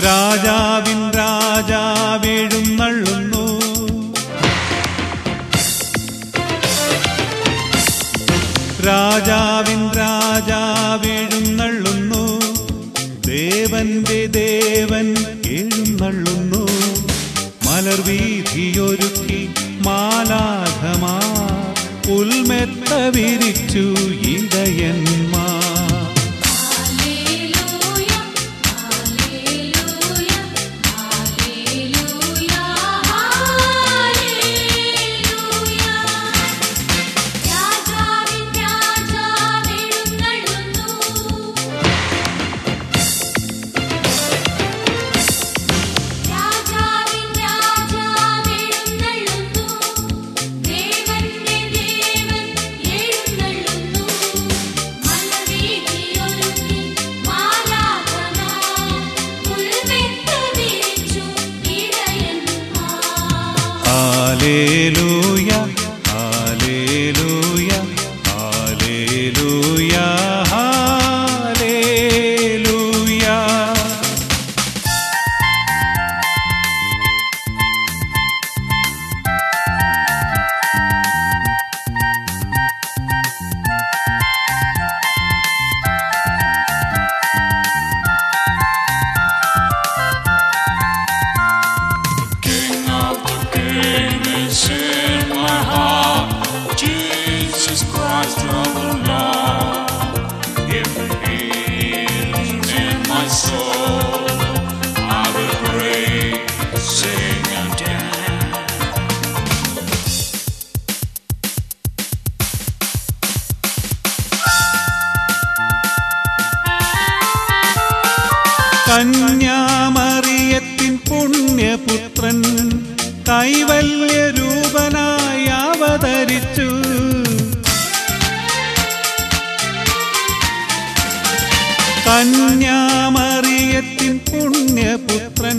രാജാവിൻ രാജാവെഴുന്നള്ളുന്നു. രാജാവിൻ രാജാവെഴുന്നള്ളുന്നു. ദേവന്റെ ദേവൻ എഴുന്നള്ളുന്നു. മലർവീഥിയൊരുക്കി മാലാഖമാർ പുൽമെത്ത വിരിച്ചു ഇടയന്മാർ. Hallelujah, hallelujah, hallelujah, hallelujah. കന്യാമറിയത്തിൻ പുണ്യപുത്രൻ കൈവല്യരൂപനായി അവതരിച്ചു. കന്യാമറിയത്തിൻ പുണ്യപുത്രൻ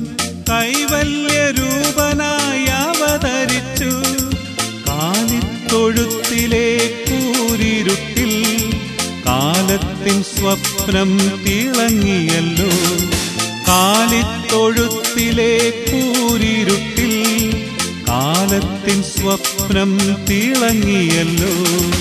കൈവല്യരൂപനായി അവതരിച്ചു. കാലിത്തൊഴുത്തിലെ കൂരിരുട്ടിൽ കാലത്തിൻ സ്വപ്നം തിളങ്ങിയല്ലോ. കാലിത്തൊഴുത്തിലെ കൂരിരുട്ടിൽ കാലത്തിൻ സ്വപ്നം തിളങ്ങിയല്ലോ.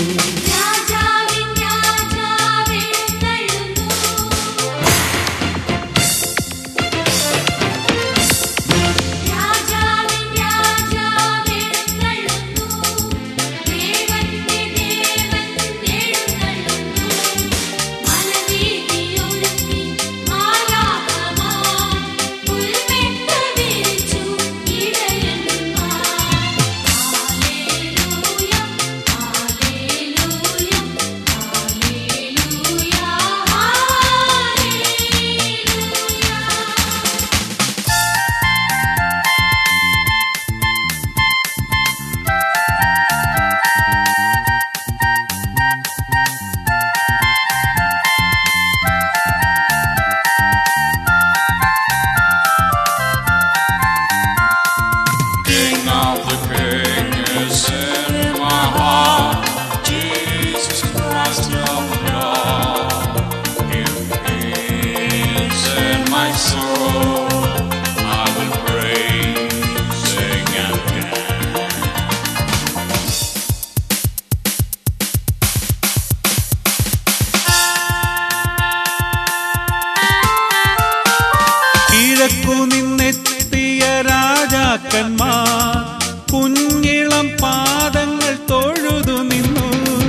നിന്നെത്തിയ രാജാക്കന്മാർ കുഞ്ഞിളം പാദങ്ങൾ തൊഴുതു നിന്നു.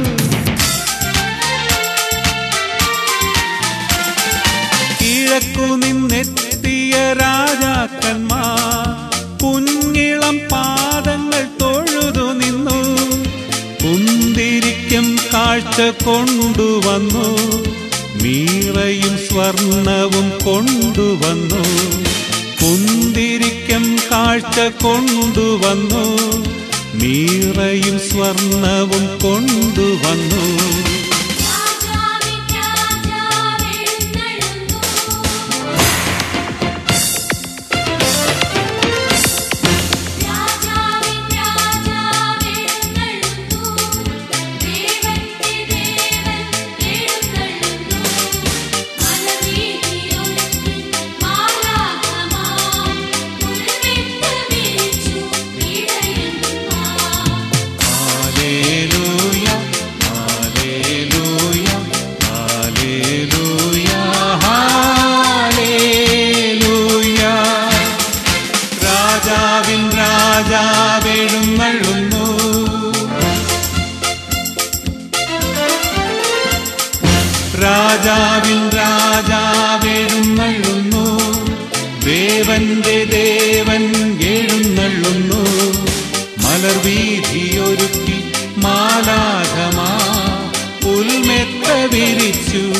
കിഴക്കു നിന്നെത്തിയ രാജാക്കന്മാർ കുഞ്ഞിളം പാദങ്ങൾ തൊഴുതു നിന്നു. കുന്തിരിക്കം കാഴ്ച കൊണ്ടുവന്നു. മീറയും സ്വർണവും കൊണ്ടുവന്നു. കുന്തിരിക്കം കാഴ്ച കൊണ്ടുവന്നു. മീറയും സ്വർണവും കൊണ്ടുവന്നു. Mala രാജാവിൻ രാജാവെഴുന്നള്ളുന്നു, ദേവന്റെ ദേവൻ എഴുന്നള്ളുന്നു. മലർവീഥിയൊരുക്കി മാലാഖമാർ പുൽമെത്ത വിരിച്ചു